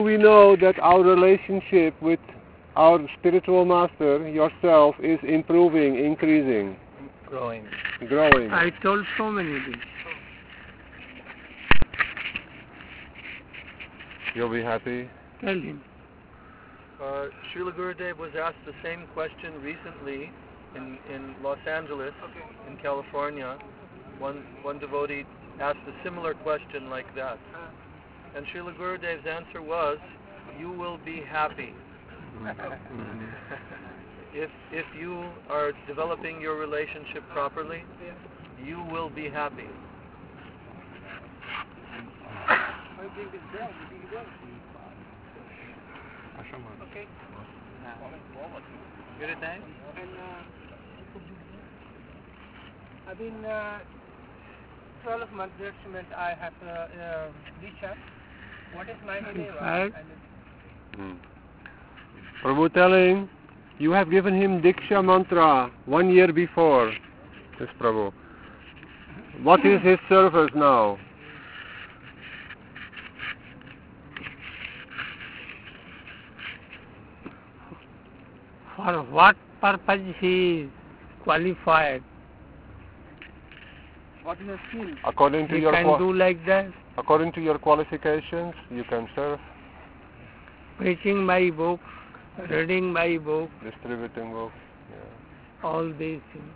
We know that our relationship with our spiritual master, yourself, is improving, increasing, growing. I told so many things. You'll be happy. Tell him. Srila Gurudev was asked the same question recently in Los Angeles, in California. One devotee asked a similar question like that. And Srila Gurudev's answer was, you will be happy. If you are developing your relationship properly, you will be happy. Okay. Good time? And I've been 12 months meant I have Disha. What is my name? Prabhu telling, you have given him Diksha mantra 1 year before. Yes, Prabhu. What is his service now? For what purpose he is qualified? What is the skill? According to He your can do like that. According to your qualifications, you can serve. Preaching my books, reading my books, Distributing books. Yeah. all these things.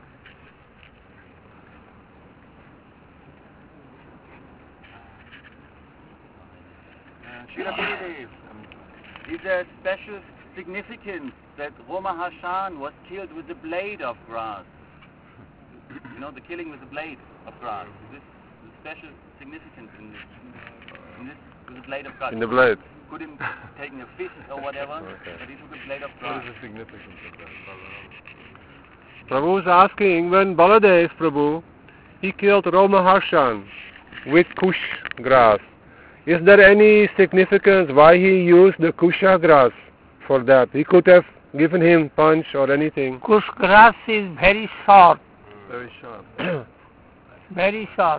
Srila Gurudev, is there a special significance that Roma Hashan was killed with the blade of grass? You know, the killing with the blade of grass. Is this special significance in this with the blade of grass? In the blade. Couldn't taking a fist or whatever, Okay. but he took a blade of grass. What is the significance of that? Prabhu is asking, when Baladev Prabhu, he killed Roma Harshan with kush grass. Is there any significance why he used the kusha grass for that? He could have given him punch or anything. Kush grass is very sharp. Very sharp. Very sharp.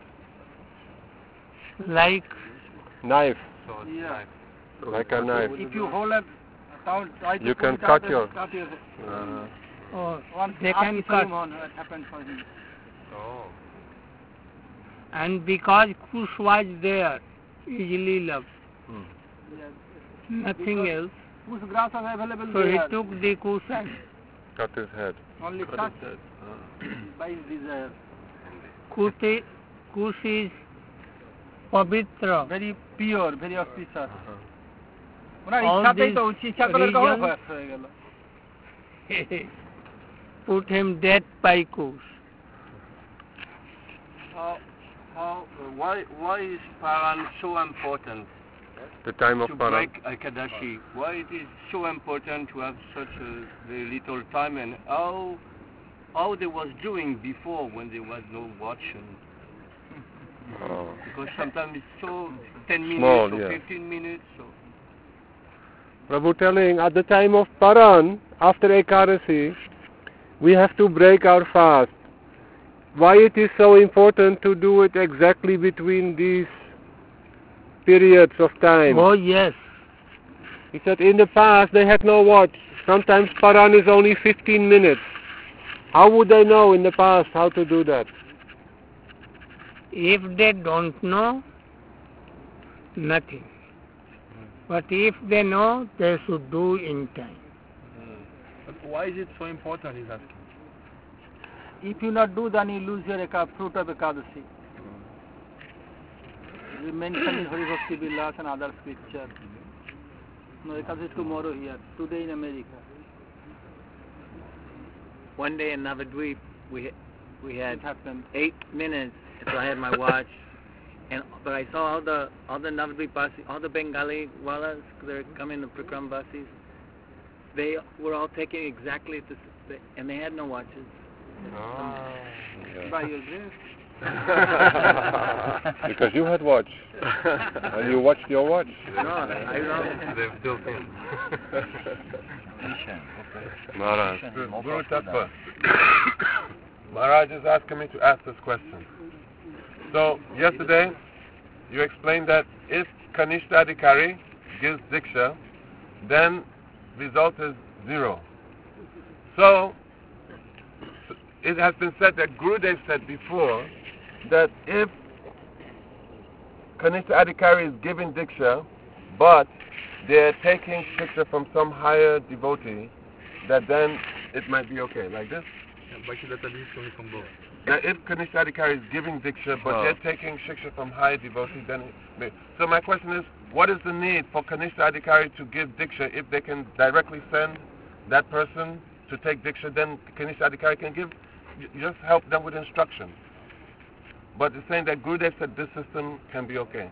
Like Knife. Yeah. Like a knife. If you hold a try to You pull can it cut out, your- cut your oh, One they can cut. what happened for him. Oh. And because kush was there, easily loved. Yeah. Nothing else. Whose grass was available So he there? took the kush and Cut his head. Only cut by his desire. kush is pavitra. Very pure, very auspicious. Owner All ইচ্ছাতেই তো these ইচ্ছা করে কখনো regions- বয়স হয়ে গেল Put him dead by kush. Why is Paran so important? The time of To Paran. break Ekadashi. Why it is so important to have such a very little time, and how they was doing before when there was no watch, and Oh. because sometimes it's so 10 minutes Small, or yeah. 15 minutes. So Prabhu telling, at the time of Paran, after Ekadasi, we have to break our fast. Why it is so important to do it exactly between these periods of time? Oh yes. He said in the past they had no watch. Sometimes Paran is only 15 minutes. How would they know in the past how to do that? If they don't know, nothing. But if they know, they should do in time. But why is it so important, he's asking? If you not do, then you lose your fruit of Ekadasi. We mentioned in Hari Bhakti Vilas and other scriptures. No, Ekadasi tomorrow here, today in America. one day in Navadvip, we had It happened. 8 minutes, so I had my watch, but I saw all the Navadvip Basis, all the Bengali Walas, they're coming, the Prakram Basis, they were all taking exactly at and they had no watches. By your grace. Because you had watch. And you watched your watch. No, I know. They've built in. Maharaj. Guru Tattva. Maharaj is asking me to ask this question. So, yesterday, you explained that if Kanishta Adhikari gives Diksha, then result is 0. So, it has been said that Gurudev said before that if Kanishta Adhikari is giving Diksha, but they're taking Shiksha from some higher devotee, that then it might be okay, like this. That if Kanishta Adhikari is giving Diksha, but they're taking Shiksha from higher devotee, then it may. So my question is, what is the need for Kanishta Adhikari to give Diksha if they can directly send that person to take Diksha, then Kanishta Adhikari can give, just help them with instruction. But it's saying that Gurudev said this system can be okay.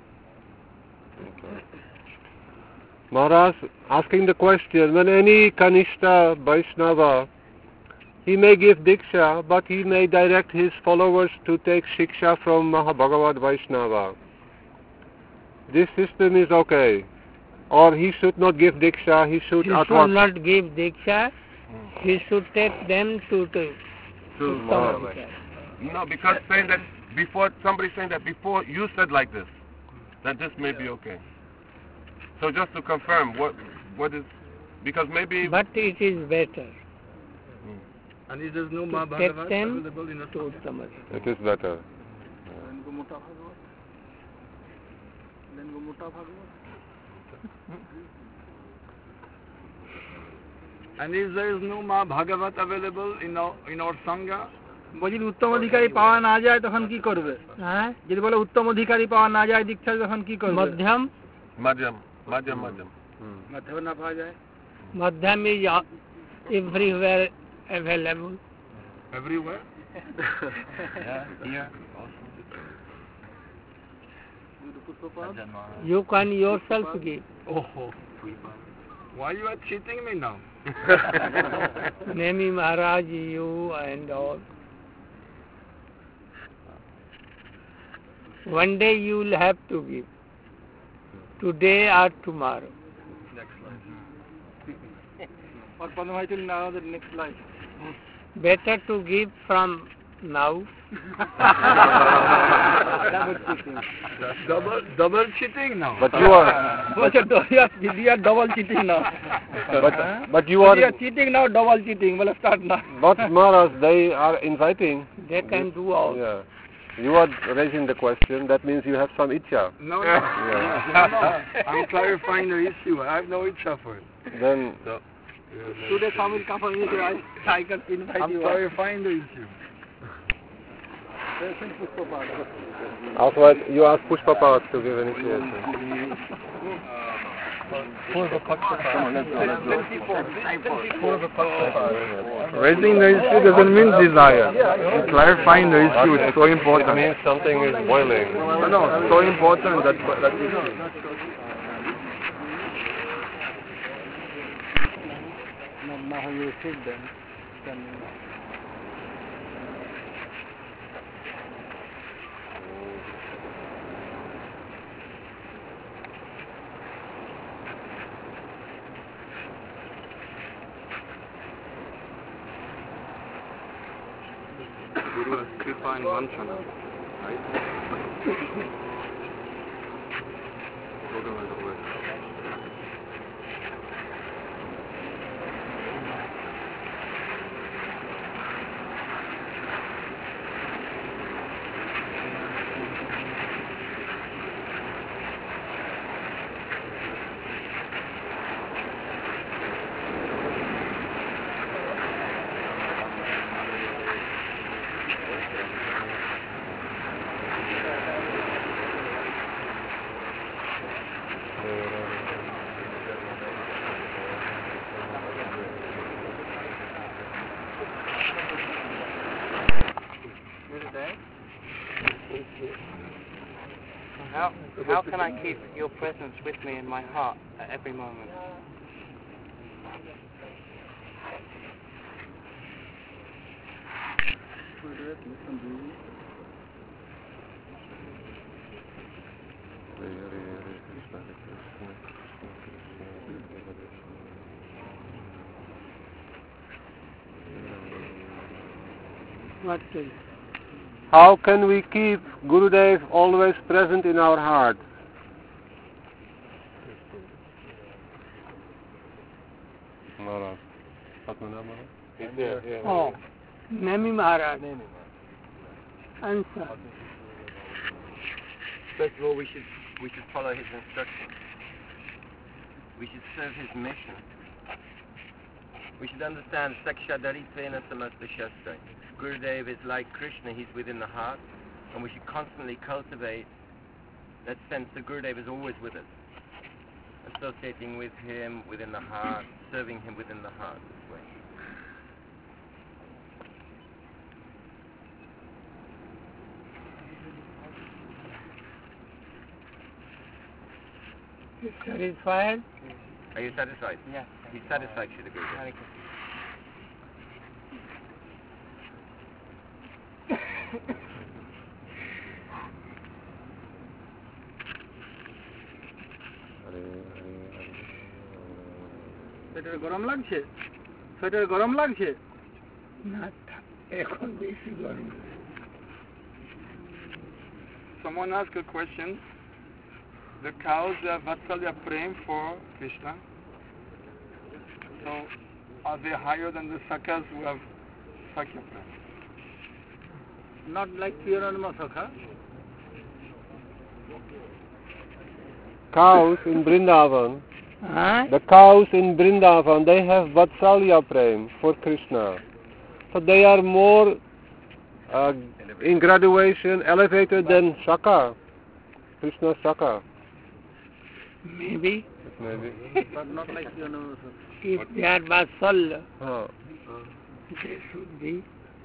Maharaj asking the question, when any Kanishta Vaishnava, he may give Diksha, but he may direct his followers to take Shiksha from Mahabhagavad Vaishnava. This system is okay. Or he should not give Diksha, he should not give Diksha, he should take them to Mahabhagavad. No, because saying that before, somebody saying that before you said like this, that this may be okay. So just to confirm, what is, because maybe... But it is better. And it is no to Mahabhagavad take them available in a to Uttama. It is better. And if there is no Mahabhagavad available in our Sangha, যদি উত্তম অধিকারী পাওয়া না যায় তখন কি করবে? হ্যাঁ, যদি বলে উত্তম অধিকারী পাওয়া না যায় দীক্ষা তখন কি করবে? মধ্যম মধ্যম না পাওয়া যায়? মধ্যম is everywhere available. Everywhere? Here. You can yourself give. Oh, why you are cheating me now? Name Maharaj, you and all. One day you will have to give. Today or tomorrow. Next life. Or Padmahai till now, the next life. Better to give from now. Double cheating now. But you are... We are double cheating now. But you We are... are cheating now, double cheating. Well, start now. But Maharaj, they are inviting. They can do all. Yeah. You are raising the question, that means you have some itcha. No. I'm clarifying the issue. I have no itcha for it. Then... Today some will come for me, I can invite you. I'm clarifying the issue. Also, you ask Pushpapad to give initiation. Raising the issue doesn't mean desire. Clarifying the issue is so important. It means something is boiling. No, so important that issue. Now you sit them. Guru has Kripa in one channel, right? How can I keep your presence with me in my heart at every moment? What is? How can we keep Gurudev always present in our heart? Maharaj. Padmanabh Maharaj? He's there, yeah. Oh, Nemi Maharaj. Answer. First of all, we should follow his instructions. We should serve his mission. We should understand Sakshadaritena Samasta Shastra. Gurudev is like Krishna, he's within the heart, and we should constantly cultivate that sense that Gurudev is always with us. Associating with him within the heart, serving him within the heart this way. Satisfied? Are you satisfied? Yeah. He's satisfied, Srila Gurudev. Sweater গরম লাগছে? Sweater গরম লাগছে? না, এখন বেশি গরম। Someone asked a question. The cows have Vatsalya Prem for Krishna. So, are they higher than the Sakhas who have Sakhya Prem? Not like Piranama Sakha. Cows in Vrindavan, Huh? the cows in Vrindavan, they have Vatsalya Prem for Krishna. So they are more in graduation elevated than Shaka, Krishna's Shaka. Maybe. Maybe. But not like Piranama Sakha. If they are Vatsalya, Huh. they should be.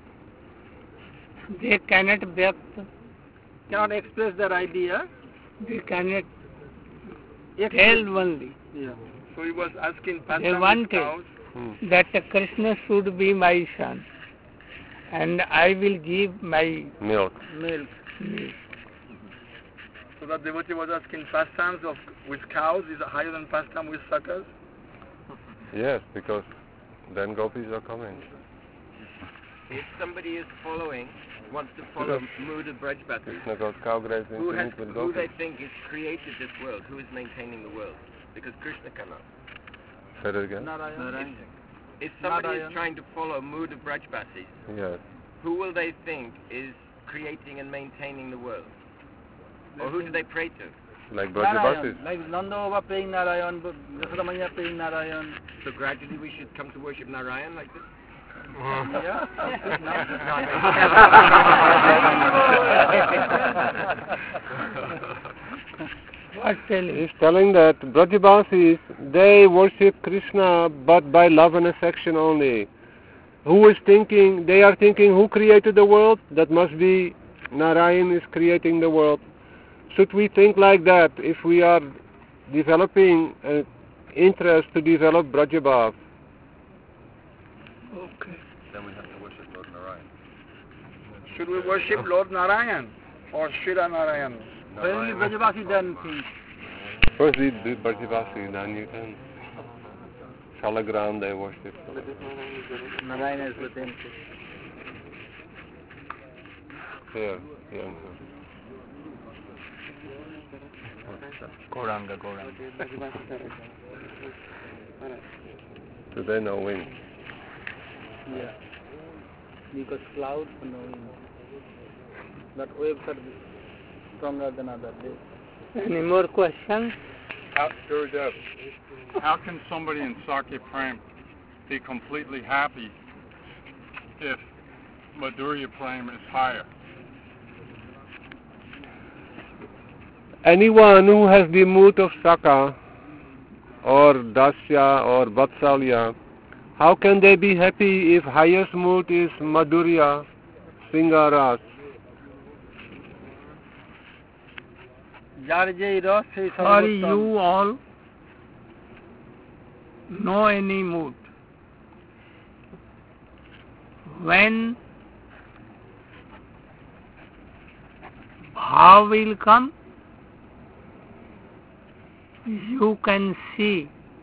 They cannot Cannot express their idea. they cannot tell only Yeah. So he was asking They pastime with wanted. cows. that Krishna should be my son and I will give my Milk. Milk. milk. So that devotee was asking pastimes with cows is higher than pastime with suckers? Yes, because then gopis are coming. If somebody is wants to follow mood of Brajbhati, Krishna goes cow grazing who to meet with who they gopis. think is created this world, who is maintaining the world? Because Krishna cannot. Say that again? Narayan. If somebody Narayan. is trying to follow mood of Brajbhati, Yes. who will they think is creating and maintaining the world? Or who do they pray to? Like Brajabasis. Like Nanda Baba praying Narayan, Yashoda Maya praying Narayan. So gradually we should come to worship Narayan like this? What tell you? He's telling that Brajabasis, they worship Krishna but by love and affection only. They are thinking who created the world? That must be Narayan is creating the world. Should we think like that if we are developing an interest to develop Brajabhav? Okay. Then we have to worship Lord Narayan. Should we worship Lord Narayan or Shira Narayan? Only Brajavasi then think. First we do Brajabasi, then you can. Shalagram they worship. Narayan is within. Here, the answer. Gauranga. Today no wind. Yeah. Because clouds and wind. That waves are stronger than other days. Any more questions? How can somebody in Sakya Prem be completely happy if Madhurya Prem is higher? Anyone who has the mood of Saka or Dasya or Vatsalya, how can they be happy if highest mood is Madhurya, Singaras? Or you all know any mood. When bhav will come, you can see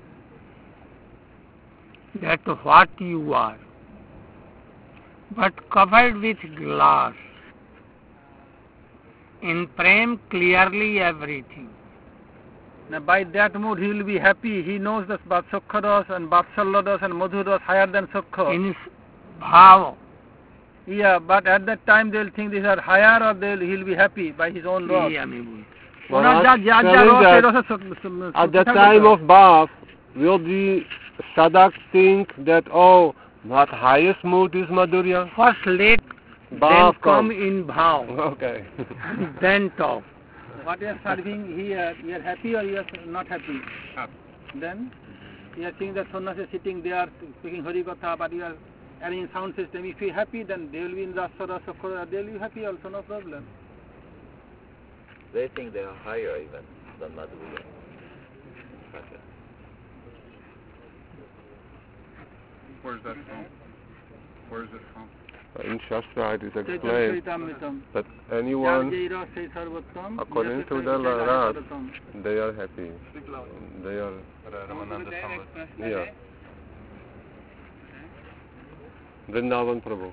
that what you are, but covered with glass. In prem, clearly everything. Now by that mood he will be happy. He knows that Sukha and Vatsalya and Madhura higher than Sukha. In his bhav. Yeah, but at that time they will think these are higher, or he will be happy by his own rasa. At the time of bath, will the sadhak think that, oh, what highest mood is Madhurya? First let them come in bhav. Okay. Then talk. What you are serving here, you are happy or you are not happy? Happy. Then you are seeing that sannyasi is sitting there speaking Hari Katha, but you are arranging sound system. If you are happy, then they will be in Rasa, Sukha, they will be happy also, no problem. They think they are higher even than Madhurya. Where's that from? Where is it from? In Shastra it is explained that anyone, according to the Ras, they are happy. They are... Yeah. Vrindavan Prabhu.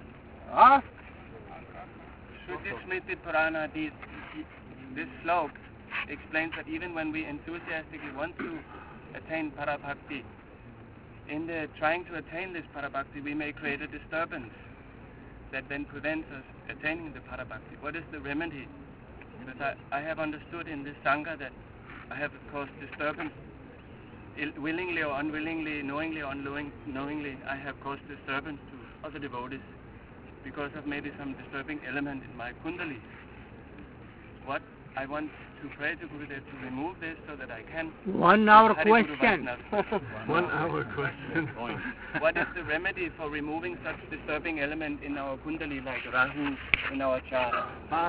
Shruti Smriti Purana, this slok explains that even when we enthusiastically want to attain Parabhakti, in the trying to attain this Parabhakti, we may create a disturbance that then prevents us attaining the Parabhakti. What is the remedy? Because I have understood in this Sangha that I have caused disturbance, willingly or unwillingly, knowingly or unknowingly, I have caused disturbance to other devotees because of maybe some disturbing element in my Kundali. What I want to pray to Gurudev to remove this so that I can... 1 hour question. 1 hour question. What is the remedy for removing such disturbing element in our Kundali, like Rahu in our chara?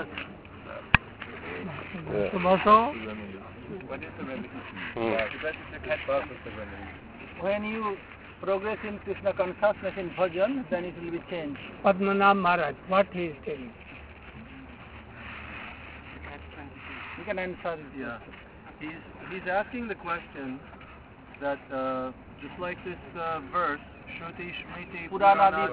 What is the remedy? Because it's a catch. When you progress in Krishna consciousness in bhajan, then it will be changed. Padmanabh Maharaj, what he is telling? You can answer. Yeah, he's asking the question that just like this verse, Shruti Shmriti Purana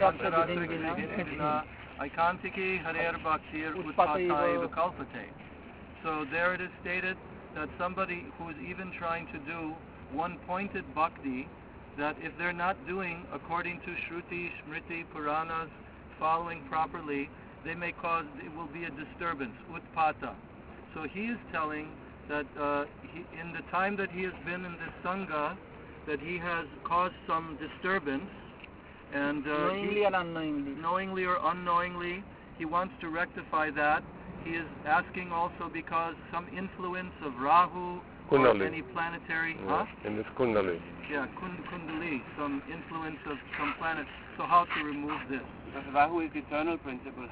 Aikantiki Harer Bhaktir Utpatai Vikalpate. So there it is stated that somebody who is even trying to do one-pointed bhakti, that if they're not doing according to Shruti Shmriti Puranas, following properly, it will be a disturbance, utpata. So he is telling that in the time that he has been in this Sangha, that he has caused some disturbance, and knowingly or unknowingly, he wants to rectify that. He is asking also because some influence of Rahu Kundali. or any planetary... In this Kundali. Yeah, Kundali, some influence of some planet. So how to remove this? Because Rahu is eternal principle,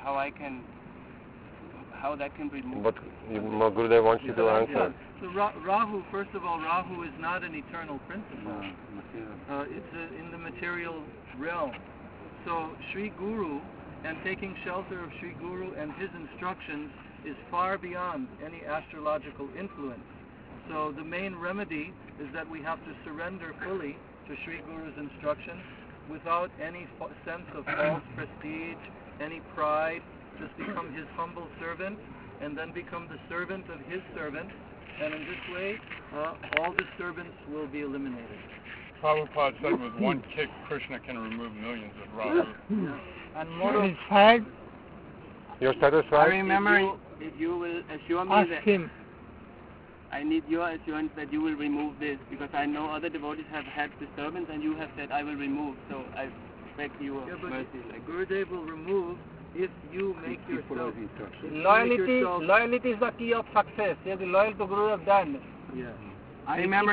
how that can be removed. But Gurudev wants you to answer. So Rahu, first of all, Rahu is not an eternal principle. It's in the material realm. So Sri Guru and taking shelter of Sri Guru and his instructions is far beyond any astrological influence. So the main remedy is that we have to surrender fully to Sri Guru's instructions without any sense of false prestige, any pride. Just become his humble servant, and then become the servant of his servant, and in this way, all disturbance will be eliminated. Prabhupada said with one kick, Krishna can remove millions of Rahu. Yeah. And more satisfied? You're satisfied? I remember if you will assure me Ask that him. I need your assurance that you will remove this, because I know other devotees have had disturbance and you have said I will remove, so I beg your mercy. Gurudev will remove if you make yourself... Loyalty is the key of success. You have to be loyal to Gurudev, then. Yeah. I remember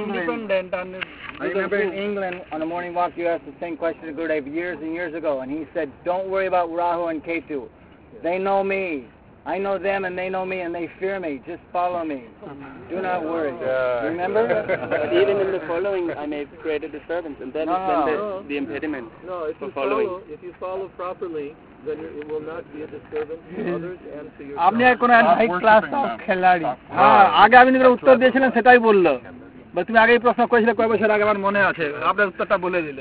in England on a morning walk you asked the same question to Gurudev years and years ago, and he said, don't worry about Rahu and Ketu. They know me. I know them and they know me and they fear me. Just follow me. Do not worry. Remember? But even in the following, I may create a disturbance, and that is the impediment for following. If you follow properly, then it will not be a disturbance to others and to yourself. আপনি এখন high class খেলাড়ি আগে আপনি উত্তর দিয়েছিলেন সেটাই বললো বা তুমি আগেই প্রশ্ন করেছিলে কয় বছর আগে আমার মনে আছে আপনার উত্তরটা বলে দিল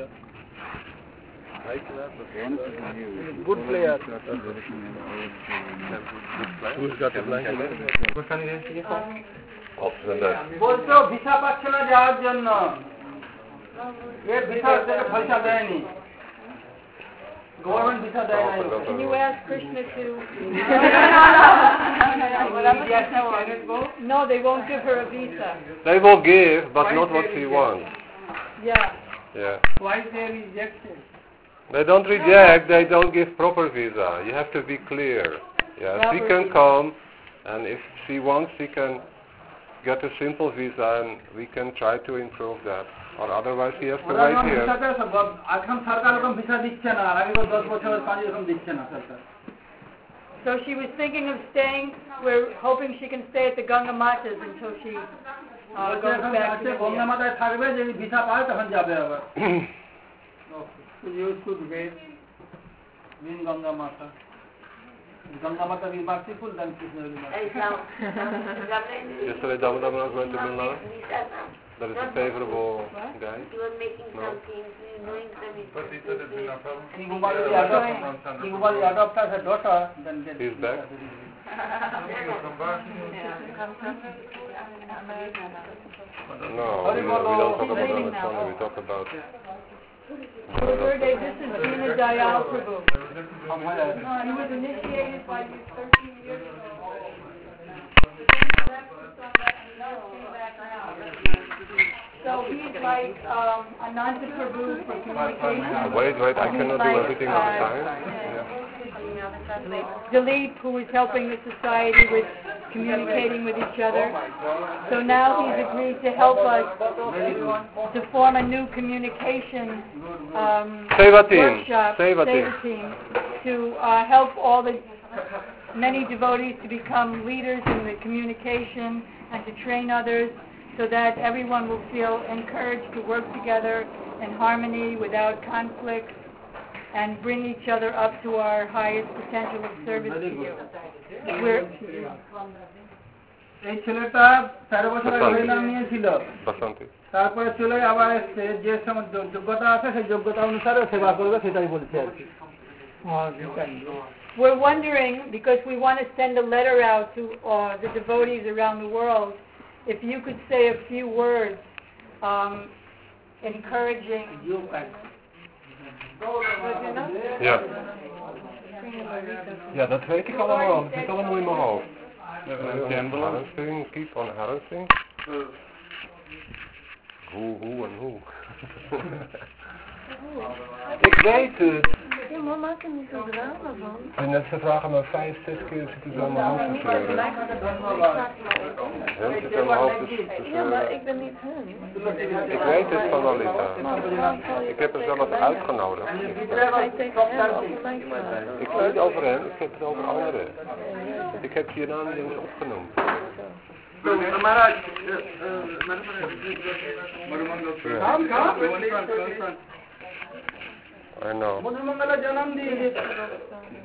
Good player. Who's got the blanket? Than that. বলছো ভিসা পাচ্ছে না যাওয়ার জন্য এর ভিসা থেকে পয়সা দেয়নি গভর্নমেন্ট ভিসা দেয় না Can you ask Krishna to? No, they won't give her a visa. They will give, but not what she wants. Yeah. Yeah. why they rejected They don't reject, they don't give proper visa. You have to be clear. Yeah, she Proper can visa. come, and if she wants, she can get a simple visa, and we can try to improve that. Or otherwise, he has to wait here. এখন সরকার এরকম visa দিচ্ছে না আর আগে 10 বছর 5 এরকম দিচ্ছে না সরকার So she was thinking of staying. We're hoping she can stay at the Ganga Matas until she goes back to Ganga India. মাতায় থাকবে যদি ভিসা পায় তখন যাবে আবার you should wait in Ganga Mata. Ganga Mata will be merciful, then Krishna will be merciful. Yesterday, Damodar went to Milna. That is a favorable guy. He was making some things, knowing some But he said it's enough. He will adopt as a daughter, then get He's back. No, we don't talk about Ramaswamy, we talk about... Gurudev, this is Dina Dayal Prabhu. from where? He was initiated by you 13 years ago. So he's like Ananta Prabhu for communication. Wait, I cannot do everything all the time. Dilip, who is helping the society with communicating with each other. So now he's agreed to help us to form a new communication Seva team. workshop, Seva team. team, to help all the many devotees to become leaders in the communication and to train others so that everyone will feel encouraged to work together in harmony without conflict and bring each other up to our highest potential of service to you. এই ছেলেটা 13 বছর আগে হরিনাম নিয়েছিল Basanti. তারপরে চলে আবার এসে যে সময় যোগ্যতা আছে সেই যোগ্যতা অনুসারে সেবা করবে সেটাই বলছে আর কি We're wondering, because we want to send a letter out to the devotees around the world, if you could say a few words encouraging. Ja. Ja, dat weet ik allemaal. Dat zit allemaal in mijn hoofd. Harassing, keep on harassing. Hoe en hoe. Ik weet het. Ja, maar maak er niet zo drama van. En net ze vragen me 5, 6 keer zitten ze aan mijn hoofd te scheuren. Hun zitten aan mijn hoofd te Ja, maar scheuren. ik ben niet hun. Ik weet het van Alita. Ik heb er zelf uitgenodigd. Ga je tegen hem over mij praten? Ik heb niet over hem, ik heb het over anderen. Ik heb je naam niet eens opgenoemd. I know.